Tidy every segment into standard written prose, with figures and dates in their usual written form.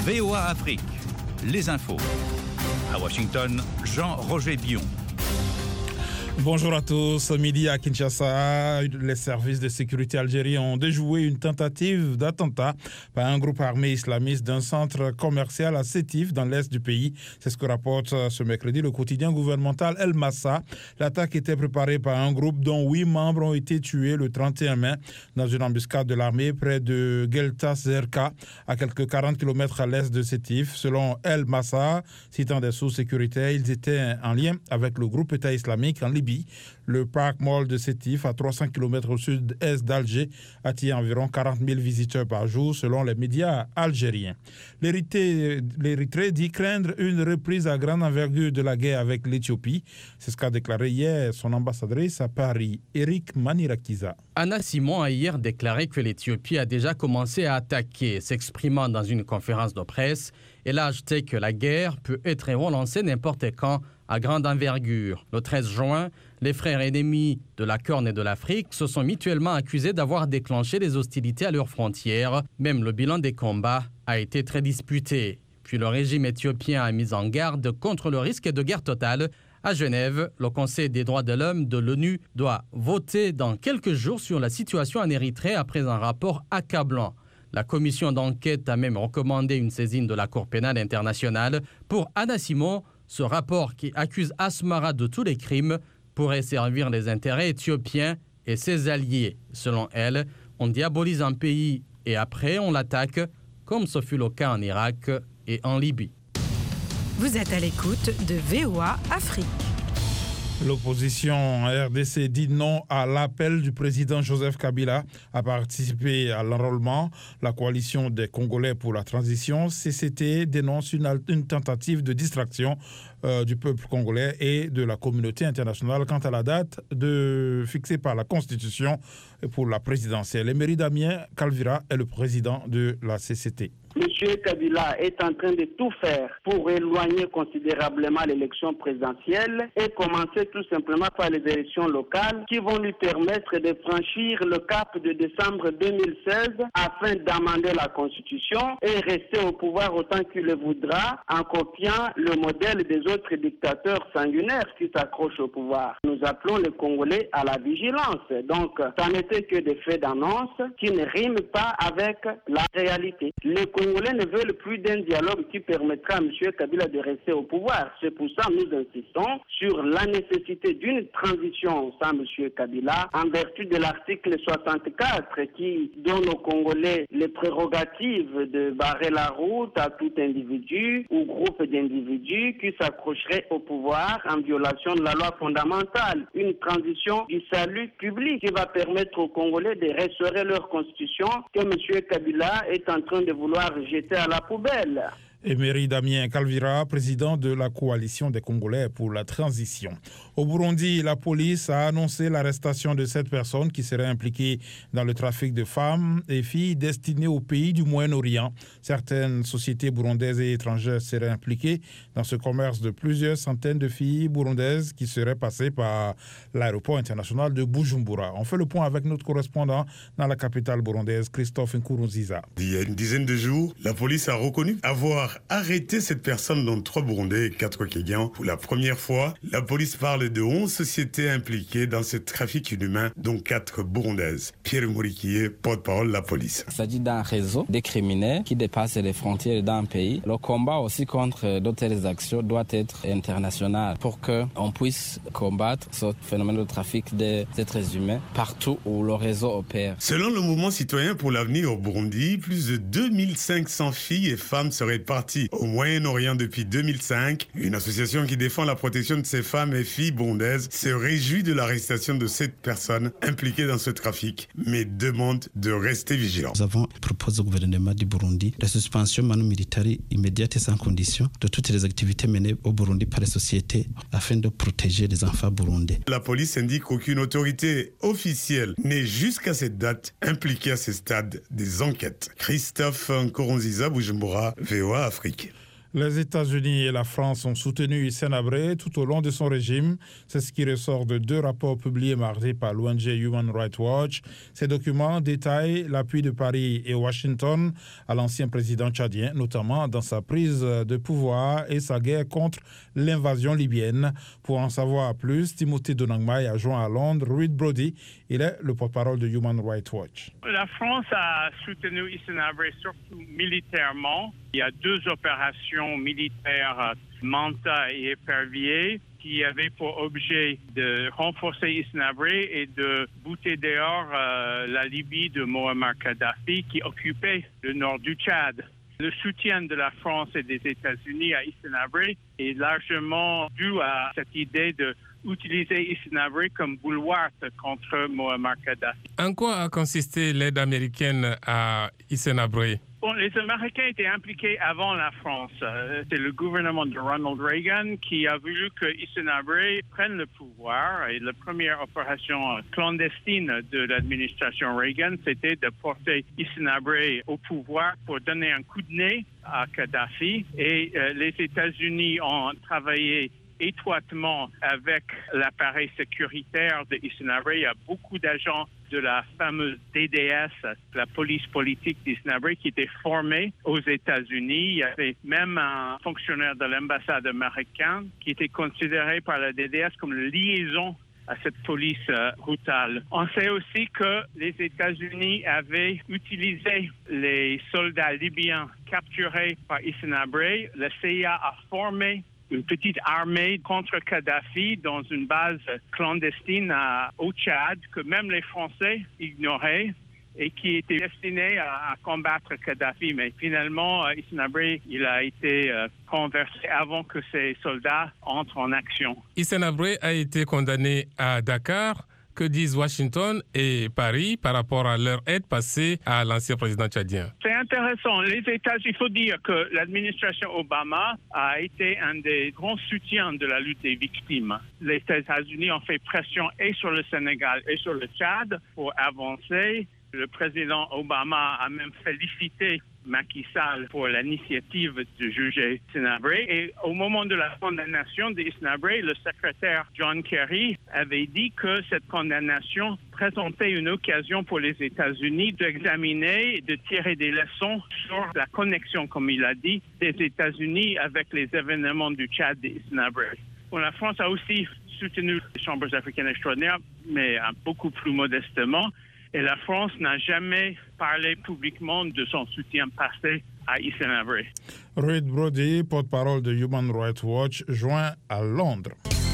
VOA Afrique, les infos. À Washington, Jean-Roger Bion. Bonjour à tous. Midi à Kinshasa, les services de sécurité algériens ont déjoué une tentative d'attentat par un groupe armé islamiste d'un centre commercial à Sétif, dans l'est du pays. C'est ce que rapporte ce mercredi le quotidien gouvernemental El Massa. L'attaque était préparée par un groupe dont 8 membres ont été tués le 31 mai dans une embuscade de l'armée près de Gelta Zerka, à quelques 40 km à l'est de Sétif. Selon El Massa, citant des sources sécuritaires, ils étaient en lien avec le groupe État islamique en Libye. Le parc mall de Sétif, à 300 km au sud-est d'Alger, attire environ 40 000 visiteurs par jour, selon les médias algériens. L'Érythrée dit craindre une reprise à grande envergure de la guerre avec l'Éthiopie. C'est ce qu'a déclaré hier son ambassadrice à Paris, Eric Manirakiza. Anna Simon a hier déclaré que l'Éthiopie a déjà commencé à attaquer. S'exprimant dans une conférence de presse, elle a ajouté que la guerre peut être relancée n'importe quand à grande envergure. Le 13 juin, les frères ennemis de la Corne et de l'Afrique se sont mutuellement accusés d'avoir déclenché des hostilités à leurs frontières. Même le bilan des combats a été très disputé. Puis le régime éthiopien a mis en garde contre le risque de guerre totale. À Genève, le Conseil des droits de l'homme de l'ONU doit voter dans quelques jours sur la situation en Érythrée après un rapport accablant. La commission d'enquête a même recommandé une saisine de la Cour pénale internationale. Pour Anna Simon, ce rapport qui accuse Asmara de tous les crimes pourrait servir les intérêts éthiopiens et ses alliés. Selon elle, on diabolise un pays et après on l'attaque, comme ce fut le cas en Irak et en Libye. Vous êtes à l'écoute de VOA Afrique. L'opposition RDC dit non à l'appel du président Joseph Kabila à participer à l'enrôlement. La coalition des Congolais pour la transition, CCT, dénonce une tentative de distraction du peuple congolais et de la communauté internationale quant à la date fixée par la Constitution pour la présidentielle. Emery Damien Calvira est le président de la CCT. M. Kabila est en train de tout faire pour éloigner considérablement l'élection présidentielle et commencer tout simplement par les élections locales qui vont lui permettre de franchir le cap de décembre 2016 afin d'amender la Constitution et rester au pouvoir autant qu'il le voudra en copiant le modèle des autres dictateurs sanguinaires qui s'accrochent au pouvoir. Nous appelons les Congolais à la vigilance. Donc, ça n'était que des faits d'annonce qui ne riment pas avec la réalité. Les Congolais ne veulent plus d'un dialogue qui permettra à M. Kabila de rester au pouvoir. C'est pour ça que nous insistons sur la nécessité d'une transition sans M. Kabila en vertu de l'article 64 qui donne aux Congolais les prérogatives de barrer la route à tout individu ou groupe d'individus qui s'accrocherait au pouvoir en violation de la loi fondamentale. Une transition du salut public qui va permettre aux Congolais de restaurer leur constitution que M. Kabila est en train de vouloir jeter à la poubelle. Emery Damien Calvira, président de la coalition des Congolais pour la transition. Au Burundi, la police a annoncé l'arrestation de 7 personnes qui seraient impliquées dans le trafic de femmes et filles destinées aux pays du Moyen-Orient. Certaines sociétés burundaises et étrangères seraient impliquées dans ce commerce de plusieurs centaines de filles burundaises qui seraient passées par l'aéroport international de Bujumbura. On fait le point avec notre correspondant dans la capitale burundaise, Christophe Nkurunziza. Il y a une dizaine de jours, la police a reconnu avoir arrêté cette personne, dont 3 Burundais et 4 Kenyans. Pour la première fois, la police parle de 11 sociétés impliquées dans ce trafic inhumain, dont 4 Burundaises. Pierre Mouriquier, porte-parole de la police. Il s'agit d'un réseau de criminels qui dépasse les frontières d'un pays. Le combat aussi contre d'autres actions doit être international pour qu'on puisse combattre ce phénomène de trafic des êtres humains partout où le réseau opère. Selon le mouvement citoyen pour l'avenir au Burundi, plus de 2500 filles et femmes seraient parties au Moyen-Orient depuis 2005. Une association qui défend la protection de ces femmes et filles burundaises se réjouit de l'arrestation de 7 personnes impliquées dans ce trafic, mais demande de rester vigilant. Nous avons proposé au gouvernement du Burundi la suspension militaire immédiate et sans condition de toutes les activités menées au Burundi par les sociétés afin de protéger les enfants burundais. La police indique qu'aucune autorité officielle n'est jusqu'à cette date impliquée à ce stade des enquêtes. Christophe Nkurunziza, Bujumbura, VOA Afrique. Les États-Unis et la France ont soutenu Hissène Habré tout au long de son régime. C'est ce qui ressort de 2 rapports publiés mardi par l'ONG Human Rights Watch. Ces documents détaillent l'appui de Paris et Washington à l'ancien président tchadien, notamment dans sa prise de pouvoir et sa guerre contre l'invasion libyenne. Pour en savoir plus, Timothée Donangmai a joint à Londres Reid Brody. Il est le porte-parole de Human Rights Watch. La France a soutenu Hissène Habré surtout militairement. Il y a 2 opérations militaires, Manta et Épervier, qui avaient pour objet de renforcer Hissène Habré et de bouter dehors la Libye de Muammar Kadhafi qui occupait le nord du Tchad. Le soutien de la France et des États-Unis à Hissène Habré est largement dû à cette idée d'utiliser Hissène Habré comme bulwark contre Muammar Kadhafi. En quoi a consisté l'aide américaine à Hissène Habré? Bon, les Américains étaient impliqués avant la France. C'est le gouvernement de Ronald Reagan qui a voulu que Hissène Habré prenne le pouvoir. Et la première opération clandestine de l'administration Reagan, c'était de porter Hissène Habré au pouvoir pour donner un coup de nez à Kadhafi. Et les États-Unis ont travaillé étroitement avec l'appareil sécuritaire de Hissène Habré. Il y a beaucoup d'agents de la fameuse DDS, la police politique d'Hissène Habré, qui étaient formés aux États-Unis. Il y avait même un fonctionnaire de l'ambassade américaine qui était considéré par la DDS comme la liaison à cette police brutale. On sait aussi que les États-Unis avaient utilisé les soldats libyens capturés par Hissène Habré. La CIA a formé une petite armée contre Kadhafi dans une base clandestine au Tchad que même les Français ignoraient et qui était destinée à combattre Kadhafi. Mais finalement, Hissène Habré, il a été renversé avant que ses soldats entrent en action. Hissène Habré a été condamné à Dakar. Que disent Washington et Paris par rapport à leur aide passée à l'ancien président tchadien? C'est intéressant. Les États-Unis, il faut dire que l'administration Obama a été un des grands soutiens de la lutte des victimes. Les États-Unis ont fait pression et sur le Sénégal et sur le Tchad pour avancer. Le président Obama a même félicité Macky Sall pour l'initiative de juger Hissène Habré. Et au moment de la condamnation de Hissène Habré, le secrétaire John Kerry avait dit que cette condamnation présentait une occasion pour les États-Unis d'examiner et de tirer des leçons sur la connexion, comme il a dit, des États-Unis avec les événements du Tchad de Hissène Habré. Bon, la France a aussi soutenu les chambres africaines extraordinaires, mais beaucoup plus modestement. Et la France n'a jamais parlé publiquement de son soutien passé à Hissène Habré. Reid Brody, porte-parole de Human Rights Watch, joint à Londres.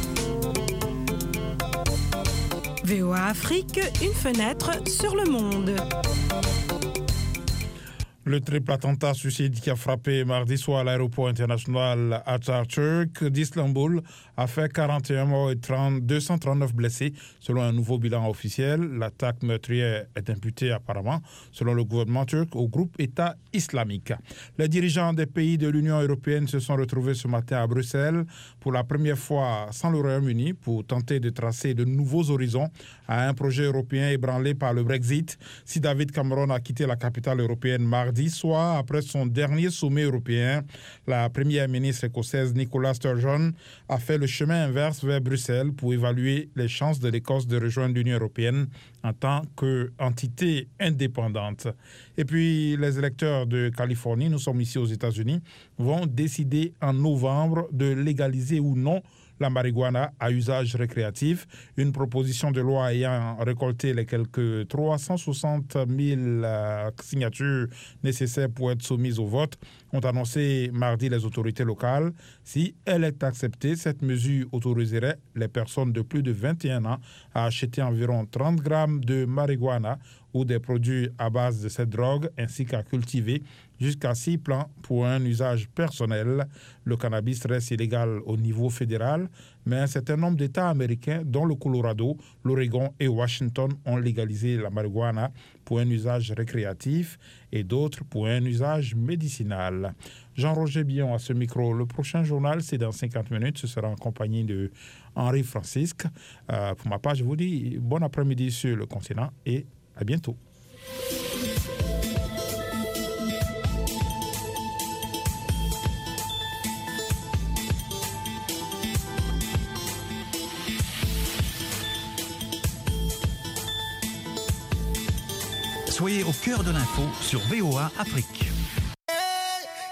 VOA Afrique, une fenêtre sur le monde. Le triple attentat suicide qui a frappé mardi soir à l'aéroport international Atatürk d'Istanbul a fait 41 morts et 239 blessés, selon un nouveau bilan officiel. L'attaque meurtrière est imputée apparemment, selon le gouvernement turc, au groupe État islamique. Les dirigeants des pays de l'Union européenne se sont retrouvés ce matin à Bruxelles pour la première fois sans le Royaume-Uni pour tenter de tracer de nouveaux horizons à un projet européen ébranlé par le Brexit. Si David Cameron a quitté la capitale européenne mardi soir, après son dernier sommet européen, la première ministre écossaise Nicola Sturgeon a fait le chemin inverse vers Bruxelles pour évaluer les chances de l'Écosse de rejoindre l'Union européenne en tant qu'entité indépendante. Et puis, les électeurs de Californie, nous sommes ici aux États-Unis, vont décider en novembre de légaliser ou non la marijuana à usage récréatif. Une proposition de loi ayant récolté les quelques 360 000 signatures nécessaires pour être soumise au vote ont annoncé mardi les autorités locales. Si elle est acceptée, cette mesure autoriserait les personnes de plus de 21 ans à acheter environ 30 grammes de marijuana ou des produits à base de cette drogue, ainsi qu'à cultiver jusqu'à 6 plants pour un usage personnel. Le cannabis reste illégal au niveau fédéral, mais un certain nombre d'États américains, dont le Colorado, l'Oregon et Washington, ont légalisé la marijuana pour un usage récréatif et d'autres pour un usage médicinal. Jean-Roger Billon à ce micro. Le prochain journal, c'est dans 50 minutes. Ce sera en compagnie de Henri Francisque. Pour ma part, je vous dis bon après-midi sur le continent et à bientôt. Soyez au cœur de l'info sur VOA Afrique.